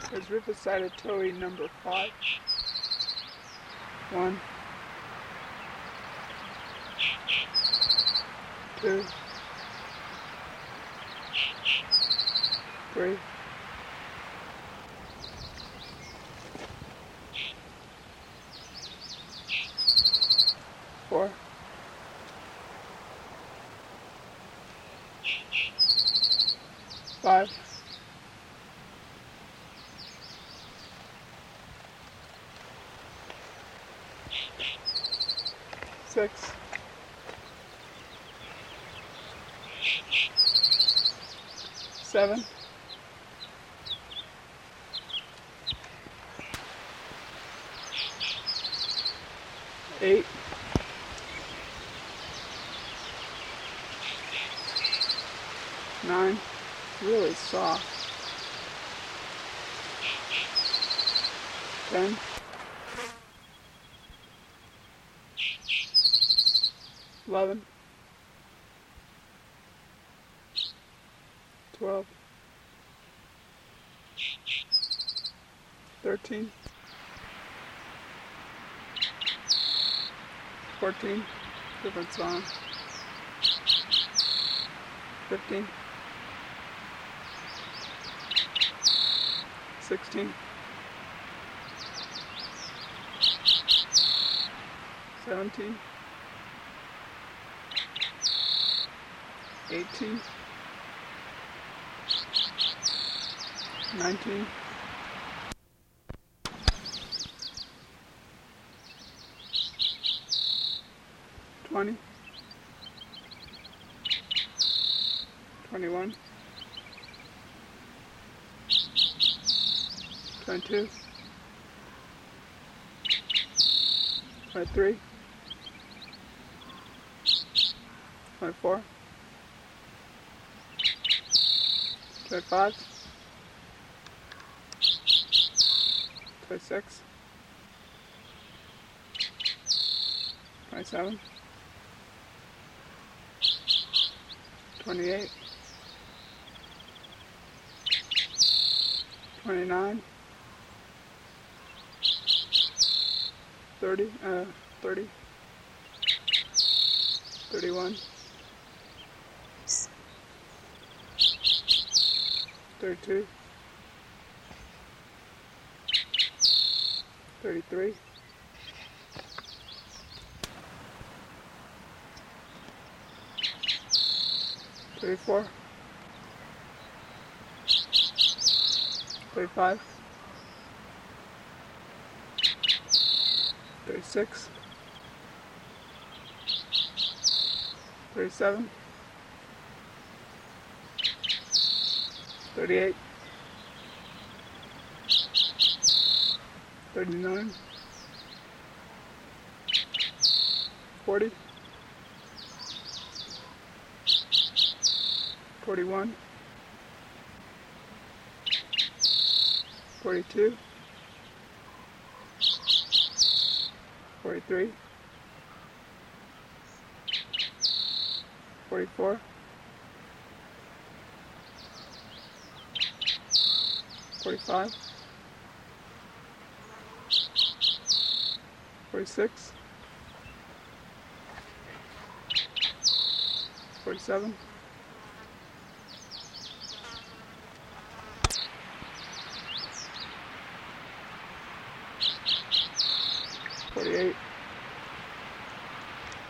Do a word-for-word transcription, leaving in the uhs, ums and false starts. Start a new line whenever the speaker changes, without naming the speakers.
is Riverside Toei number five. One, two, three, four, five, six, seven, eight, nine, really soft, ten, eleven, twelve, thirteen, fourteen, different song, fifteen, sixteen, seventeen, eighteen, nineteen, twenty, twenty-one, twenty-two, twenty-three, twenty-four, twenty-five, twenty-six, twenty-seven, twenty-eight, twenty-nine, thirty, uh, thirty, thirty-one, thirty-two, thirty-three, thirty-four, thirty-five, thirty-six, thirty-seven, thirty-eight, thirty-nine, forty, forty-one, forty-two, forty-three, forty-four, forty-five, forty-six, forty-seven,